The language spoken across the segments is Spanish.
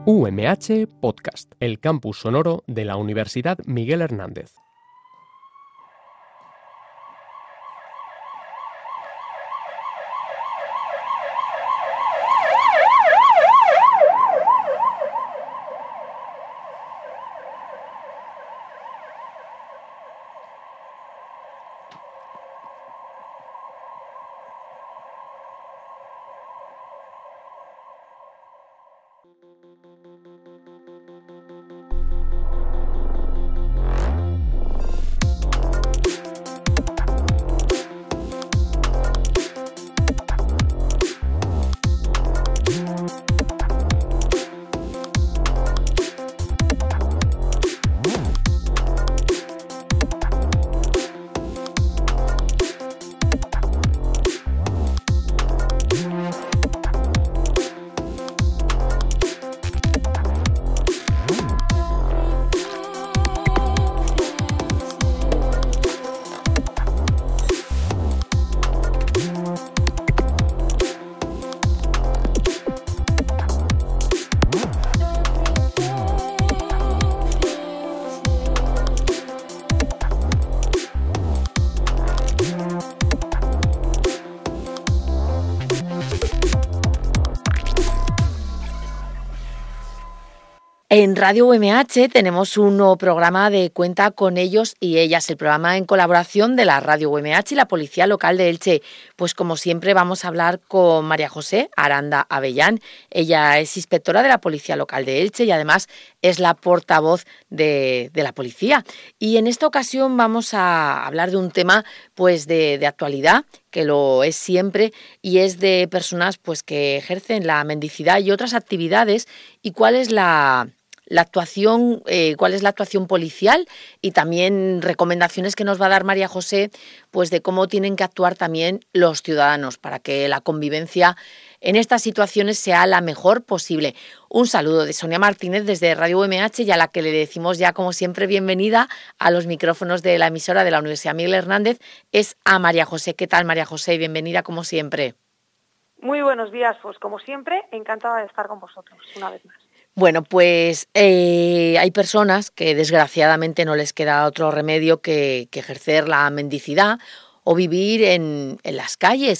UMH Podcast, el campus sonoro de la Universidad Miguel Hernández. En Radio UMH tenemos un nuevo programa de Cuenta con ellos y ellas, el programa en colaboración de la Radio UMH y la Policía Local de Elche. Pues como siempre vamos a hablar con María José Aranda Avellán. Ella es inspectora de la Policía Local de Elche y además es la portavoz de la policía. Y en esta ocasión vamos a hablar de un tema pues de actualidad, que lo es siempre, y es de personas pues que ejercen la mendicidad y otras actividades, y cuál es la actuación policial, y también recomendaciones que nos va a dar María José pues de cómo tienen que actuar también los ciudadanos para que la convivencia en estas situaciones sea la mejor posible. Un saludo de Sonia Martínez desde Radio UMH, y a la que le decimos ya como siempre bienvenida a los micrófonos de la emisora de la Universidad Miguel Hernández, es a María José. ¿Qué tal, María José? Bienvenida como siempre. Muy buenos días, pues como siempre, encantada de estar con vosotros una vez más. Bueno, pues hay personas que desgraciadamente no les queda otro remedio que ejercer la mendicidad o vivir en las calles.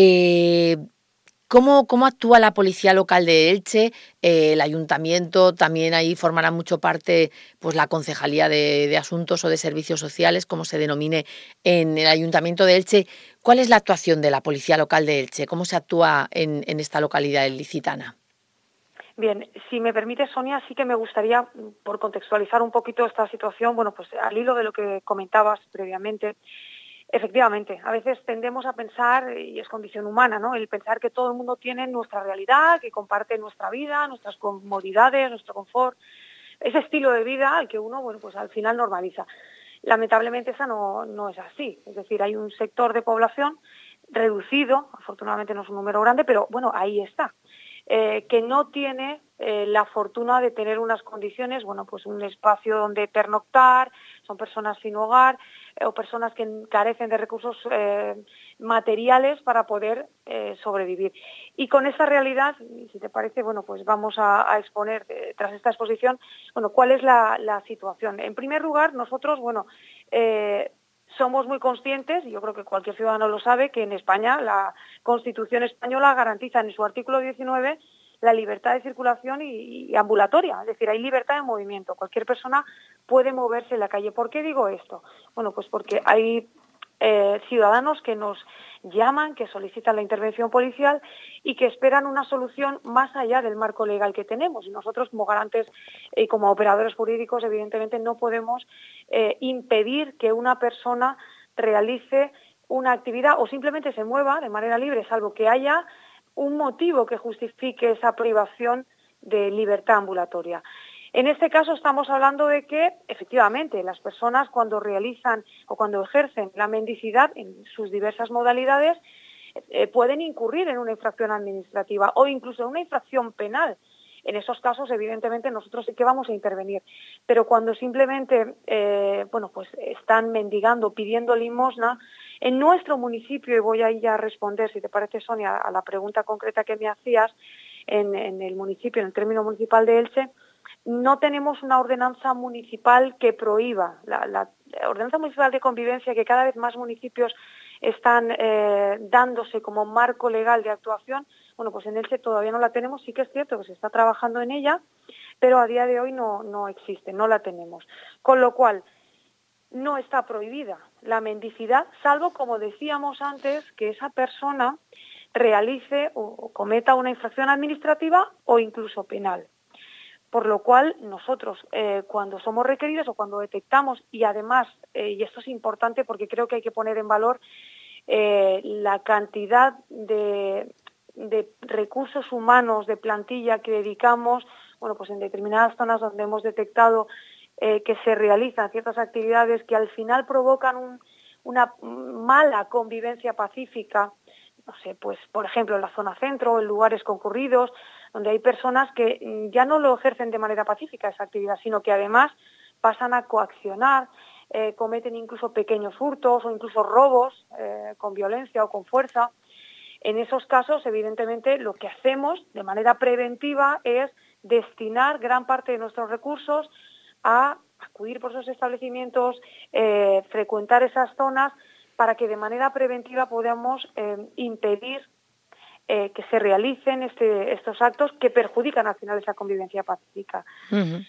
¿Cómo actúa la Policía Local de Elche? El Ayuntamiento también ahí formará mucho parte pues la Concejalía de Asuntos o de Servicios Sociales, como se denomine en el Ayuntamiento de Elche. ¿Cuál es la actuación de la Policía Local de Elche? ¿Cómo se actúa en esta localidad ilicitana? Bien, si me permite, Sonia, sí que me gustaría, por contextualizar un poquito esta situación, bueno, pues al hilo de lo que comentabas previamente, efectivamente, a veces tendemos a pensar, y es condición humana, ¿no?, el pensar que todo el mundo tiene nuestra realidad, que comparte nuestra vida, nuestras comodidades, nuestro confort, ese estilo de vida al que uno, bueno, pues al final normaliza. Lamentablemente esa no es así, es decir, hay un sector de población reducido, afortunadamente no es un número grande, pero bueno, ahí está, que no tiene la fortuna de tener unas condiciones, bueno, pues un espacio donde pernoctar, son personas sin hogar o personas que carecen de recursos materiales para poder sobrevivir. Y con esta realidad, si te parece, bueno, pues vamos a exponer tras esta exposición, bueno, cuál es la situación. En primer lugar, nosotros, bueno, somos muy conscientes, y yo creo que cualquier ciudadano lo sabe, que en España la Constitución española garantiza en su artículo 19 la libertad de circulación y ambulatoria, es decir, hay libertad de movimiento, cualquier persona puede moverse en la calle. ¿Por qué digo esto? Bueno, pues porque hay ciudadanos que nos llaman, que solicitan la intervención policial y que esperan una solución más allá del marco legal que tenemos. Y nosotros, como garantes y como operadores jurídicos, evidentemente no podemos impedir que una persona realice una actividad o simplemente se mueva de manera libre, salvo que haya un motivo que justifique esa privación de libertad ambulatoria. En este caso estamos hablando de que, efectivamente, las personas cuando realizan o cuando ejercen la mendicidad en sus diversas modalidades pueden incurrir en una infracción administrativa o incluso en una infracción penal. En esos casos, evidentemente, nosotros sí que vamos a intervenir. Pero cuando simplemente pues están mendigando, pidiendo limosna, en nuestro municipio, y voy a ir a responder, si te parece, Sonia, a la pregunta concreta que me hacías, en el municipio, en el término municipal de Elche, no tenemos una ordenanza municipal que prohíba. La ordenanza municipal de convivencia, que cada vez más municipios están dándose como marco legal de actuación, bueno, pues en Elche todavía no la tenemos. Sí que es cierto que se está trabajando en ella, pero a día de hoy no existe, no la tenemos. Con lo cual, no está prohibida la mendicidad, salvo, como decíamos antes, que esa persona realice o cometa una infracción administrativa o incluso penal. Por lo cual, nosotros, cuando somos requeridos o cuando detectamos, y además, y esto es importante porque creo que hay que poner en valor la cantidad de recursos humanos, de plantilla que dedicamos, bueno, pues en determinadas zonas donde hemos detectado que se realizan ciertas actividades que al final provocan una mala convivencia pacífica, no sé, pues por ejemplo en la zona centro, en lugares concurridos, donde hay personas que ya no lo ejercen de manera pacífica esa actividad, sino que además pasan a coaccionar, cometen incluso pequeños hurtos o incluso robos con violencia o con fuerza. En esos casos, evidentemente, lo que hacemos de manera preventiva es destinar gran parte de nuestros recursos a acudir por esos establecimientos, frecuentar esas zonas, para que de manera preventiva podamos impedir que se realicen estos actos que perjudican al final esa convivencia pacífica. Uh-huh.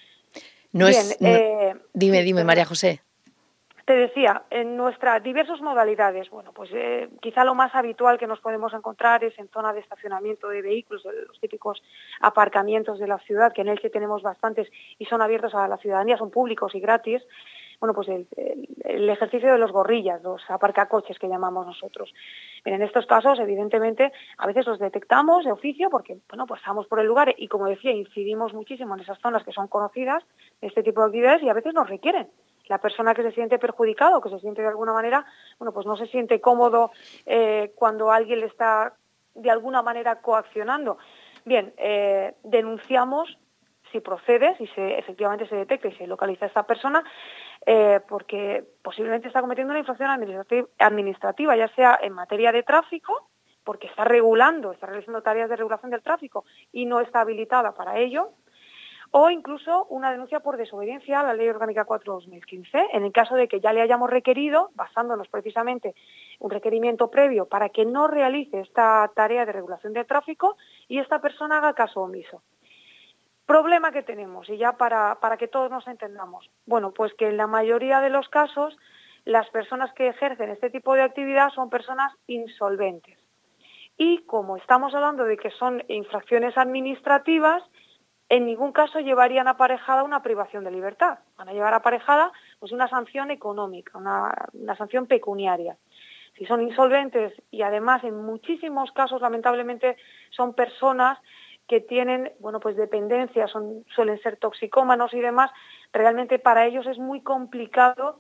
Dime, María José. Te decía, en nuestras diversas modalidades, bueno, pues quizá lo más habitual que nos podemos encontrar es en zona de estacionamiento de vehículos, los típicos aparcamientos de la ciudad, que en Elche tenemos bastantes y son abiertos a la ciudadanía, son públicos y gratis. Bueno, pues el ejercicio de los gorrillas, los aparcacoches que llamamos nosotros. En estos casos, evidentemente, a veces los detectamos de oficio porque, bueno, pues estamos por el lugar y, como decía, incidimos muchísimo en esas zonas que son conocidas de este tipo de actividades y a veces nos requieren. La persona que se siente perjudicada o que se siente de alguna manera, bueno, pues no se siente cómodo cuando alguien le está de alguna manera coaccionando. Bien, denunciamos si procede, si efectivamente se detecta y se localiza a esta persona, porque posiblemente está cometiendo una infracción administrativa, ya sea en materia de tráfico, porque está realizando tareas de regulación del tráfico y no está habilitada para ello, o incluso una denuncia por desobediencia a la Ley Orgánica 4/2015, en el caso de que ya le hayamos requerido, basándonos precisamente un requerimiento previo para que no realice esta tarea de regulación del tráfico y esta persona haga caso omiso. Problema que tenemos, y ya para que todos nos entendamos, bueno, pues que en la mayoría de los casos las personas que ejercen este tipo de actividad son personas insolventes. Y como estamos hablando de que son infracciones administrativas, en ningún caso llevarían aparejada una privación de libertad. Van a llevar aparejada pues una sanción económica, una sanción pecuniaria. Si son insolventes y además en muchísimos casos lamentablemente son personas que tienen, bueno, pues dependencias, suelen ser toxicómanos y demás, realmente para ellos es muy complicado,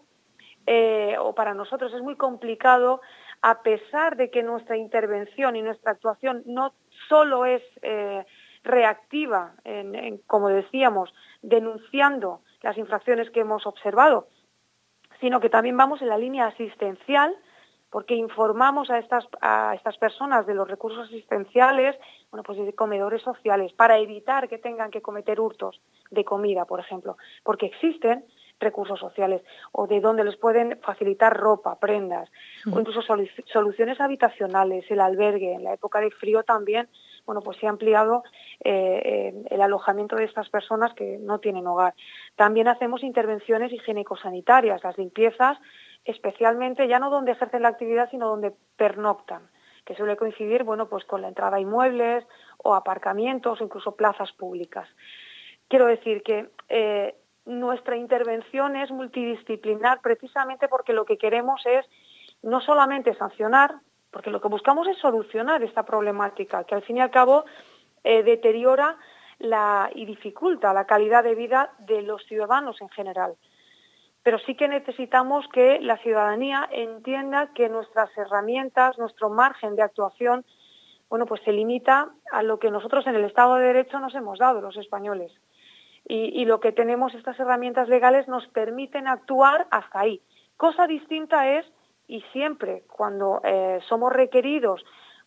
o para nosotros es muy complicado, a pesar de que nuestra intervención y nuestra actuación no solo es reactiva, como decíamos, denunciando las infracciones que hemos observado, sino que también vamos en la línea asistencial, porque informamos a estas personas de los recursos asistenciales, bueno, pues de comedores sociales, para evitar que tengan que cometer hurtos de comida, por ejemplo, porque existen recursos sociales, o de donde les pueden facilitar ropa, prendas, o incluso soluciones habitacionales, el albergue. En la época de frío también, bueno, pues se ha ampliado el alojamiento de estas personas que no tienen hogar. También hacemos intervenciones higiénico-sanitarias, las limpiezas, especialmente ya no donde ejercen la actividad, sino donde pernoctan, que suele coincidir, bueno, pues con la entrada a inmuebles o aparcamientos o incluso plazas públicas. Quiero decir que nuestra intervención es multidisciplinar precisamente porque lo que queremos es no solamente sancionar, porque lo que buscamos es solucionar esta problemática, que al fin y al cabo deteriora y dificulta la calidad de vida de los ciudadanos en general. Pero sí que necesitamos que la ciudadanía entienda que nuestras herramientas, nuestro margen de actuación, bueno, pues se limita a lo que nosotros en el Estado de Derecho nos hemos dado, los españoles. Y lo que tenemos, estas herramientas legales, nos permiten actuar hasta ahí. Cosa distinta es, y siempre cuando somos requeridos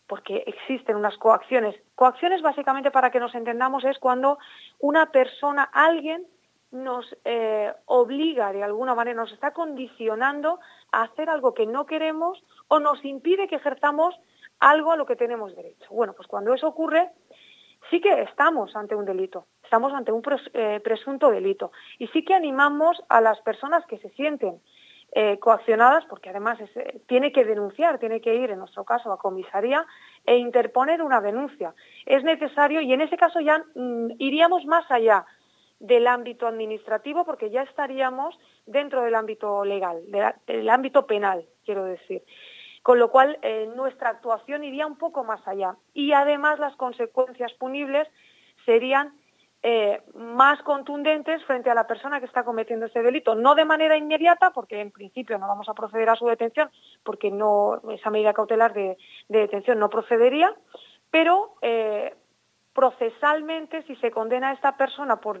porque existen unas coacciones. Coacciones, básicamente, para que nos entendamos, es cuando una persona, alguien, nos obliga de alguna manera, nos está condicionando a hacer algo que no queremos o nos impide que ejerzamos algo a lo que tenemos derecho. Bueno, pues cuando eso ocurre, sí que estamos ante un delito, estamos ante un presunto delito, y sí que animamos a las personas que se sienten coaccionadas, porque además tiene que denunciar, tiene que ir, en nuestro caso, a comisaría e interponer una denuncia. Es necesario, y en ese caso ya iríamos más allá del ámbito administrativo, porque ya estaríamos dentro del ámbito legal, del ámbito penal, quiero decir. Con lo cual, nuestra actuación iría un poco más allá. Y además las consecuencias punibles serían más contundentes frente a la persona que está cometiendo ese delito. No de manera inmediata, porque en principio no vamos a proceder a su detención, porque no, esa medida cautelar de detención no procedería, pero procesalmente, si se condena a esta persona por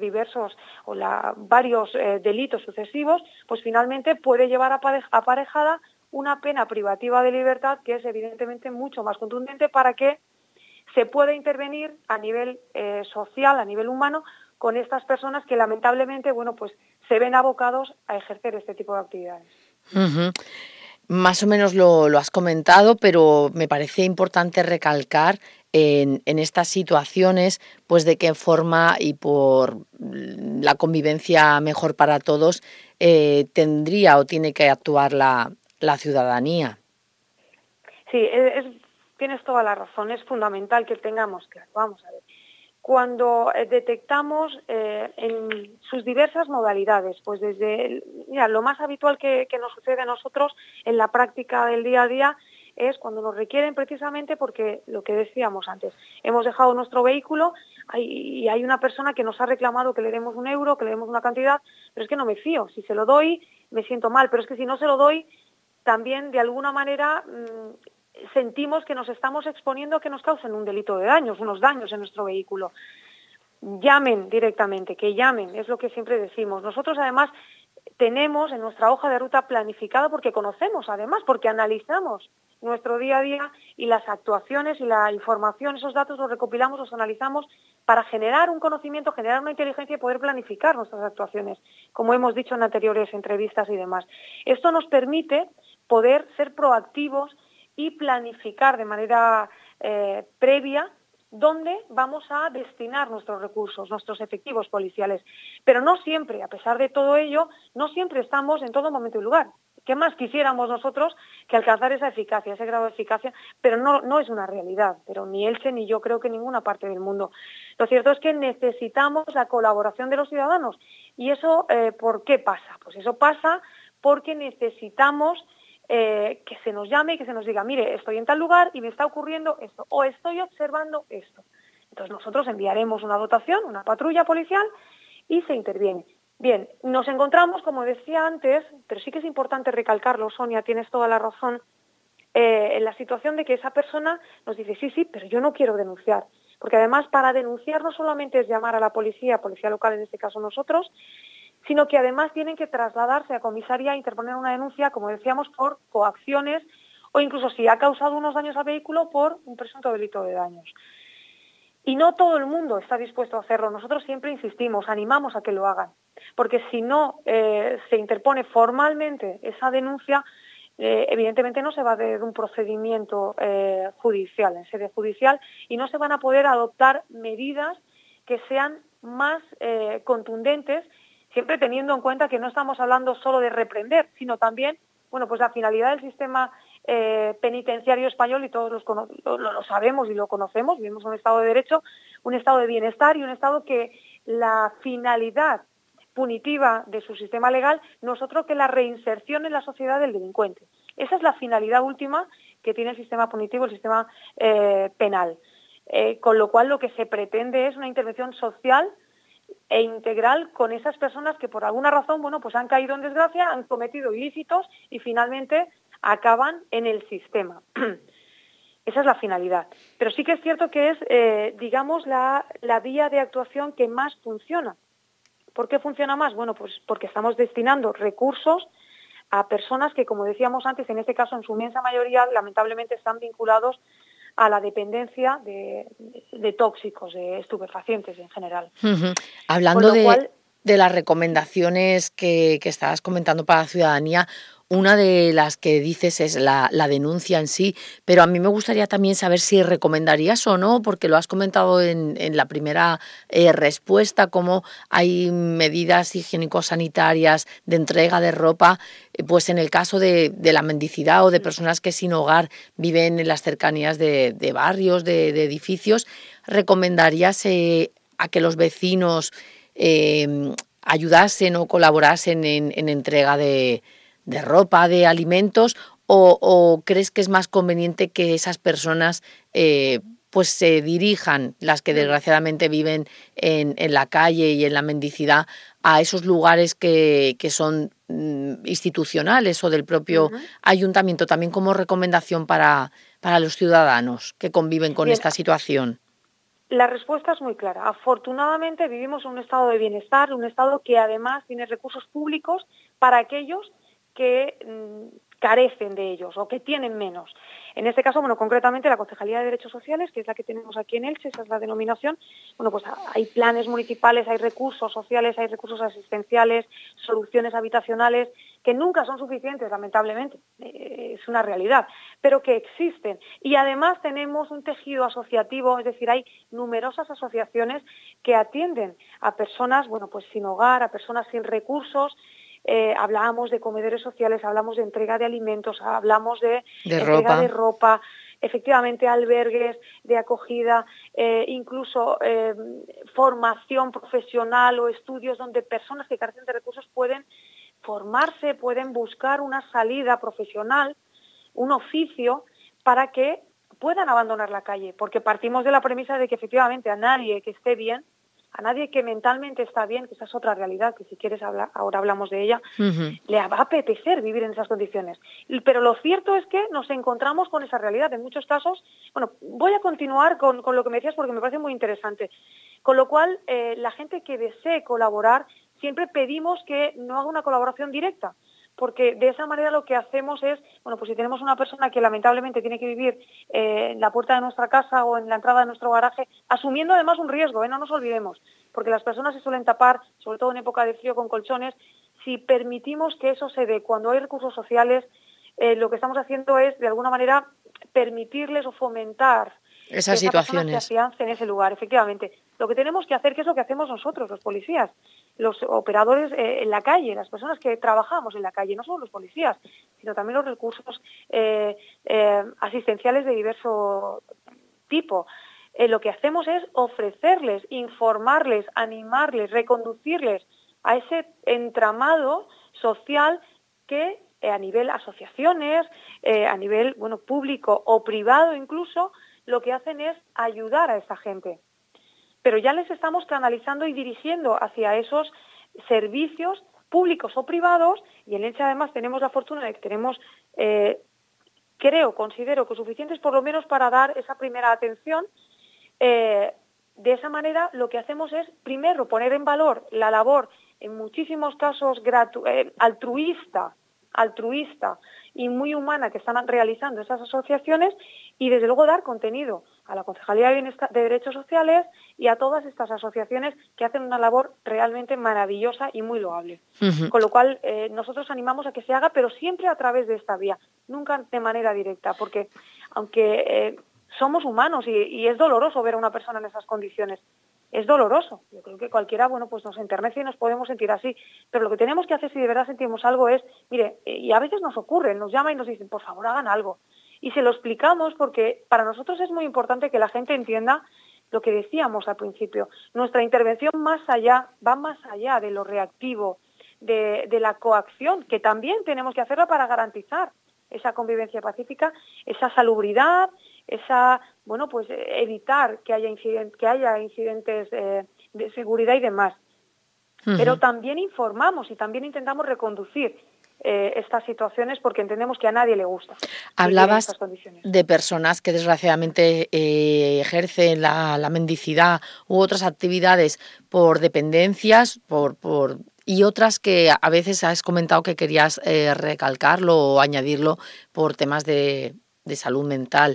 varios delitos sucesivos, pues finalmente puede llevar aparejada una pena privativa de libertad que es evidentemente mucho más contundente para que se pueda intervenir a nivel social, a nivel humano, con estas personas que lamentablemente, bueno, pues se ven abocados a ejercer este tipo de actividades. Uh-huh. Más o menos lo has comentado, pero me parece importante recalcar en estas situaciones, pues de qué forma y por la convivencia mejor para todos tendría o tiene que actuar la ciudadanía. Sí, tienes toda la razón, es fundamental que tengamos claro. Vamos a ver. Cuando detectamos en sus diversas modalidades, pues desde, lo más habitual que nos sucede a nosotros en la práctica del día a día es cuando nos requieren precisamente porque, lo que decíamos antes, hemos dejado nuestro vehículo y hay una persona que nos ha reclamado que le demos €1, que le demos una cantidad, pero es que no me fío, si se lo doy me siento mal, pero es que si no se lo doy, también de alguna manera sentimos que nos estamos exponiendo a que nos causen un delito de daños, unos daños en nuestro vehículo. Llamen directamente, que llamen, es lo que siempre decimos. Nosotros además tenemos en nuestra hoja de ruta planificada, porque conocemos además, porque analizamos nuestro día a día y las actuaciones y la información, esos datos los recopilamos, los analizamos para generar un conocimiento, generar una inteligencia y poder planificar nuestras actuaciones, como hemos dicho en anteriores entrevistas y demás. Esto nos permite poder ser proactivos y planificar de manera previa dónde vamos a destinar nuestros recursos, nuestros efectivos policiales. Pero no siempre, a pesar de todo ello, no siempre estamos en todo momento y lugar. ¿Qué más quisiéramos nosotros que alcanzar esa eficacia, ese grado de eficacia? Pero no es una realidad, pero ni Elche ni yo creo que en ninguna parte del mundo. Lo cierto es que necesitamos la colaboración de los ciudadanos. ¿Y eso por qué pasa? Pues eso pasa porque necesitamos que se nos llame y que se nos diga, mire, estoy en tal lugar y me está ocurriendo esto, o estoy observando esto. Entonces nosotros enviaremos una dotación, una patrulla policial, y se interviene. Bien, nos encontramos, como decía antes, pero sí que es importante recalcarlo, Sonia, tienes toda la razón, en la situación de que esa persona nos dice, sí, pero yo no quiero denunciar. Porque además para denunciar no solamente es llamar a la policía local, en este caso nosotros, sino que además tienen que trasladarse a comisaría e interponer una denuncia, como decíamos, por coacciones o incluso si ha causado unos daños al vehículo por un presunto delito de daños. Y no todo el mundo está dispuesto a hacerlo. Nosotros siempre insistimos, animamos a que lo hagan, porque si no se interpone formalmente esa denuncia, evidentemente no se va a ver un procedimiento judicial, en sede judicial, y no se van a poder adoptar medidas que sean más contundentes, siempre teniendo en cuenta que no estamos hablando solo de reprender, sino también, bueno, pues la finalidad del sistema penitenciario español, y todos lo sabemos y lo conocemos, vivimos un Estado de Derecho, un Estado de bienestar y un Estado que la finalidad punitiva de su sistema legal no es otro que la reinserción en la sociedad del delincuente. Esa es la finalidad última que tiene el sistema punitivo, el sistema penal. Con lo cual lo que se pretende es una intervención social e integral con esas personas que por alguna razón, bueno, pues han caído en desgracia, han cometido ilícitos y finalmente acaban en el sistema. Esa es la finalidad. Pero sí que es cierto que es, digamos, la vía de actuación que más funciona. ¿Por qué funciona más? Bueno, pues porque estamos destinando recursos a personas que, como decíamos antes, en este caso en su inmensa mayoría, lamentablemente están vinculados a la dependencia de tóxicos, de estupefacientes en general. Hablando de las recomendaciones que estabas comentando para la ciudadanía, una de las que dices es la denuncia en sí, pero a mí me gustaría también saber si recomendarías o no, porque lo has comentado en la primera respuesta, cómo hay medidas higiénico-sanitarias de entrega de ropa, pues en el caso de la mendicidad o de personas que sin hogar viven en las cercanías de barrios, de edificios, ¿recomendarías a que los vecinos ayudasen o colaborasen en entrega de ropa, de alimentos, o crees que es más conveniente que esas personas pues se dirijan, las que desgraciadamente viven en la calle y en la mendicidad, a esos lugares que son institucionales o del propio ayuntamiento, también como recomendación para los ciudadanos que conviven con esta situación? La respuesta es muy clara. Afortunadamente vivimos en un estado de bienestar, un estado que además tiene recursos públicos para aquellos que carecen de ellos o que tienen menos. En este caso, concretamente la Concejalía de Derechos Sociales, que es la que tenemos aquí en Elche, esa es la denominación, pues hay planes municipales, hay recursos sociales, hay recursos asistenciales, soluciones habitacionales, que nunca son suficientes, lamentablemente, es una realidad, pero que existen. Y además tenemos un tejido asociativo, es decir, hay numerosas asociaciones que atienden a personas, sin hogar, a personas sin recursos. Hablábamos de comedores sociales, hablamos de entrega de alimentos, hablamos de entrega de ropa, efectivamente albergues de acogida, incluso formación profesional o estudios donde personas que carecen de recursos pueden formarse, pueden buscar una salida profesional, un oficio para que puedan abandonar la calle, porque partimos de la premisa de que efectivamente a nadie que esté bien, a nadie que mentalmente está bien, que esa es otra realidad, que si quieres ahora hablamos de ella, le va a apetecer vivir en esas condiciones. Pero lo cierto es que nos encontramos con esa realidad. En muchos casos, voy a continuar con lo que me decías porque me parece muy interesante. Con lo cual, la gente que desee colaborar, siempre pedimos que no haga una colaboración directa, porque de esa manera lo que hacemos es, si tenemos una persona que lamentablemente tiene que vivir en la puerta de nuestra casa o en la entrada de nuestro garaje, asumiendo además un riesgo, no nos olvidemos, porque las personas se suelen tapar, sobre todo en época de frío, con colchones. Si permitimos que eso se dé cuando hay recursos sociales, lo que estamos haciendo es, de alguna manera, permitirles o fomentar esas situaciones, que afiancen en ese lugar, efectivamente. Lo que tenemos que hacer, que es lo que hacemos nosotros, los policías, los operadores en la calle, las personas que trabajamos en la calle, no solo los policías, sino también los recursos asistenciales de diverso tipo. Lo que hacemos es ofrecerles, informarles, animarles, reconducirles a ese entramado social que a nivel asociaciones, a nivel público o privado incluso, lo que hacen es ayudar a esa gente. Pero ya les estamos canalizando y dirigiendo hacia esos servicios públicos o privados, y en Elche además tenemos la fortuna de que tenemos, considero que suficientes por lo menos para dar esa primera atención. De esa manera lo que hacemos es, primero, poner en valor la labor, en muchísimos casos altruista y muy humana que están realizando esas asociaciones, y desde luego dar contenido a la Concejalía de Derechos Sociales y a todas estas asociaciones que hacen una labor realmente maravillosa y muy loable. Con lo cual nosotros animamos a que se haga, pero siempre a través de esta vía, nunca de manera directa, porque aunque somos humanos y es doloroso ver a una persona en esas condiciones, es doloroso. Yo creo que cualquiera, nos enternece y nos podemos sentir así. Pero lo que tenemos que hacer si de verdad sentimos algo es, y a veces nos ocurre, nos llaman y nos dicen, por favor, hagan algo. Y se lo explicamos porque para nosotros es muy importante que la gente entienda lo que decíamos al principio. Nuestra intervención va más allá de lo reactivo, de la coacción, que también tenemos que hacerla para garantizar esa convivencia pacífica, esa salubridad, evitar que haya incidentes de seguridad y demás. Pero también informamos y también intentamos reconducir estas situaciones porque entendemos que a nadie le gusta. Hablabas de personas que desgraciadamente ejercen la mendicidad u otras actividades por dependencias, y otras que a veces has comentado que querías recalcarlo o añadirlo por temas de salud mental.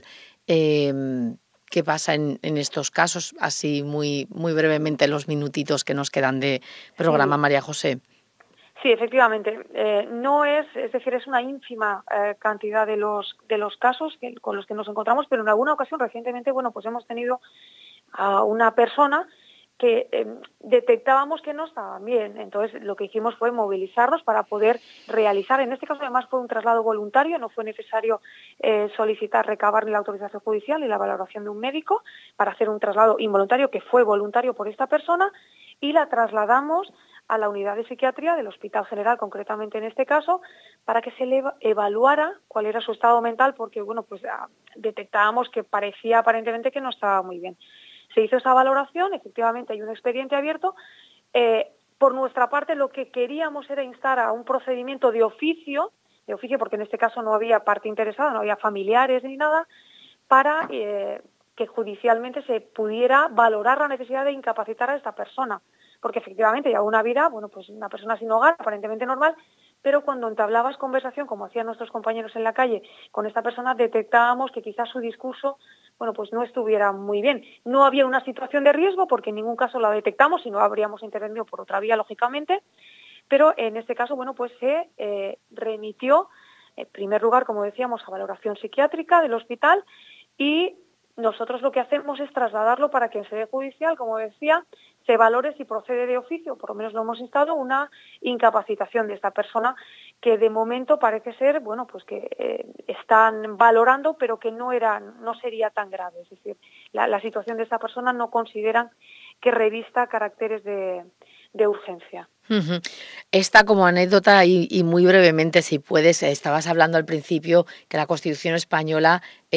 ¿Qué pasa en estos casos? Así muy brevemente, los minutitos que nos quedan de programa, Sí. María José. Sí, efectivamente. No es decir, es una ínfima cantidad de los casos con los que nos encontramos, pero en alguna ocasión recientemente, pues hemos tenido a una persona que detectábamos que no estaba bien. Entonces, lo que hicimos fue movilizarnos para poder realizar, en este caso además fue un traslado voluntario, no fue necesario solicitar, recabar ni la autorización judicial ni la valoración de un médico para hacer un traslado involuntario que fue voluntario por esta persona, y la trasladamos a la unidad de psiquiatría del Hospital General, concretamente en este caso, para que se le evaluara cuál era su estado mental, porque detectábamos que parecía aparentemente que no estaba muy bien. Se hizo esa valoración, efectivamente hay un expediente abierto. Por nuestra parte, lo que queríamos era instar a un procedimiento de oficio, porque en este caso no había parte interesada, no había familiares ni nada, para que judicialmente se pudiera valorar la necesidad de incapacitar a esta persona, porque efectivamente llevaba una vida, una persona sin hogar, aparentemente normal, pero cuando entablabas conversación, como hacían nuestros compañeros en la calle, con esta persona, detectábamos que quizás su discurso, no estuviera muy bien. No había una situación de riesgo, porque en ningún caso la detectamos y no habríamos intervenido por otra vía, lógicamente, pero en este caso, se remitió, en primer lugar, como decíamos, a valoración psiquiátrica del hospital, y nosotros lo que hacemos es trasladarlo para que en sede judicial, como decía, se valore si procede de oficio, por lo menos lo hemos instado, una incapacitación de esta persona, que de momento parece ser, que están valorando, pero que no sería tan grave. Es decir, la situación de esta persona no consideran que revista caracteres de urgencia. Uh-huh. Esta como anécdota y muy brevemente, si puedes, estabas hablando al principio que la Constitución española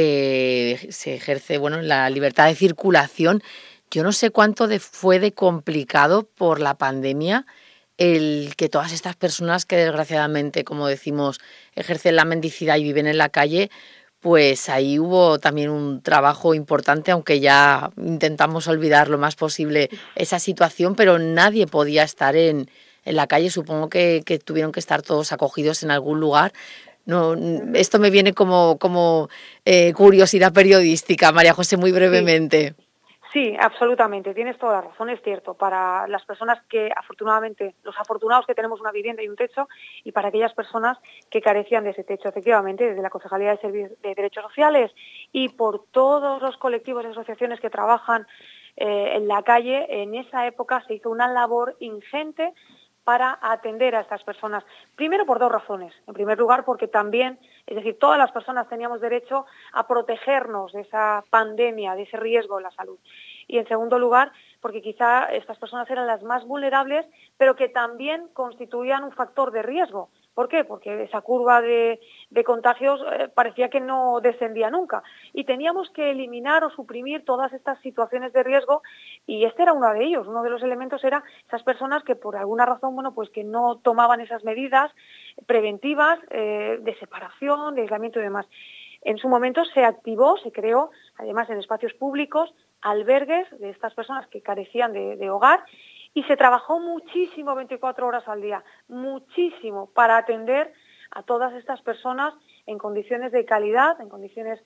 se ejerce la libertad de circulación. Yo no sé cuánto fue de complicado por la pandemia el que todas estas personas que desgraciadamente, como decimos, ejercen la mendicidad y viven en la calle, pues ahí hubo también un trabajo importante, aunque ya intentamos olvidar lo más posible esa situación, pero nadie podía estar en la calle. Supongo que tuvieron que estar todos acogidos en algún lugar. No, esto me viene como curiosidad periodística, María José, muy brevemente. Sí, absolutamente, tienes toda la razón, es cierto. Para las personas que afortunadamente, los afortunados que tenemos una vivienda y un techo, y para aquellas personas que carecían de ese techo, efectivamente, desde la Concejalía de Derechos Sociales y por todos los colectivos y asociaciones que trabajan en la calle, en esa época se hizo una labor ingente para atender a estas personas. Primero, por dos razones. En primer lugar, porque también, es decir, todas las personas teníamos derecho a protegernos de esa pandemia, de ese riesgo en la salud. Y en segundo lugar, porque quizá estas personas eran las más vulnerables, pero que también constituían un factor de riesgo. ¿Por qué? Porque esa curva de contagios parecía que no descendía nunca. Y teníamos que eliminar o suprimir todas estas situaciones de riesgo, y este era uno de ellos. Uno de los elementos era esas personas que por alguna razón, que no tomaban esas medidas preventivas de separación, de aislamiento y demás. En su momento se activó, se creó, además en espacios públicos, albergues de estas personas que carecían de hogar, y se trabajó muchísimo 24 horas al día, muchísimo, para atender a todas estas personas en condiciones de calidad, en condiciones,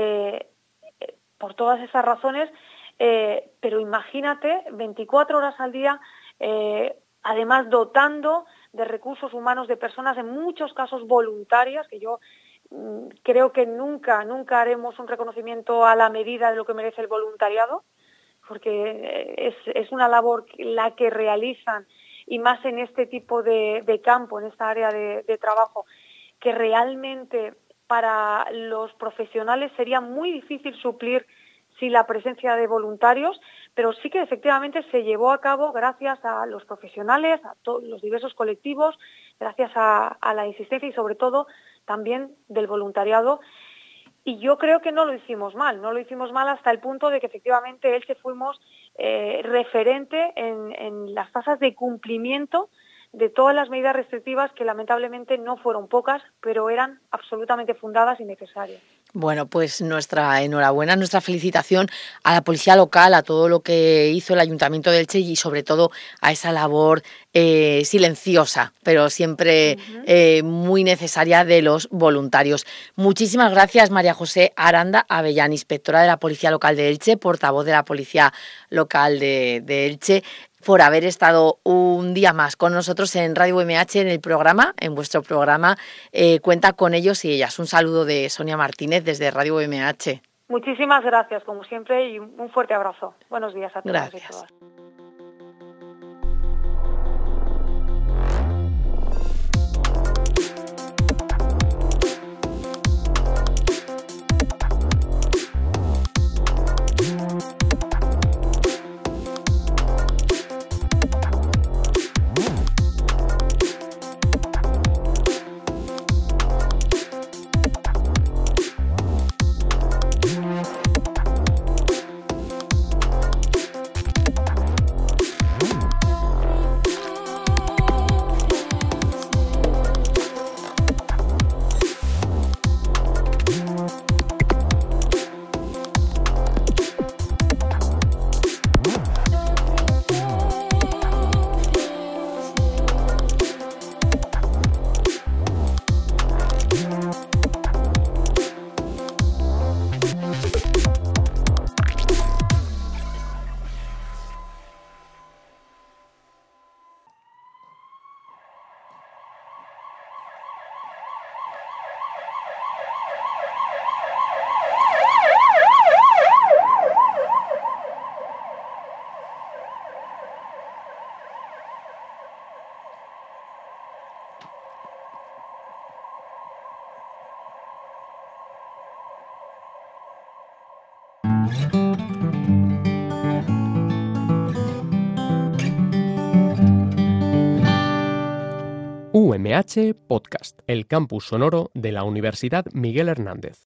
por todas esas razones, pero imagínate, 24 horas al día, además dotando de recursos humanos de personas, en muchos casos voluntarias, que yo creo que nunca haremos un reconocimiento a la medida de lo que merece el voluntariado, porque es una labor la que realizan, y más en este tipo de campo, en esta área de trabajo, que realmente para los profesionales sería muy difícil suplir sin la presencia de voluntarios, pero sí que efectivamente se llevó a cabo gracias a los profesionales, a todos los diversos colectivos, gracias a la insistencia y sobre todo también del voluntariado. Y yo creo que no lo hicimos mal hasta el punto de que efectivamente Elche fuimos referente en las tasas de cumplimiento de todas las medidas restrictivas, que lamentablemente no fueron pocas, pero eran absolutamente fundadas y necesarias. Bueno, pues nuestra enhorabuena, nuestra felicitación a la policía local, a todo lo que hizo el Ayuntamiento de Elche y sobre todo a esa labor silenciosa, pero siempre muy necesaria de los voluntarios. Muchísimas gracias, María José Aranda Avellán, inspectora de la Policía Local de Elche, portavoz de la Policía Local de Elche, por haber estado un día más con nosotros en Radio UMH en el programa, en vuestro programa Cuenta con ellos y ellas. Un saludo de Sonia Martínez desde Radio UMH. Muchísimas gracias, como siempre, y un fuerte abrazo. Buenos días a todos y todas. UMH Podcast, el campus sonoro de la Universidad Miguel Hernández.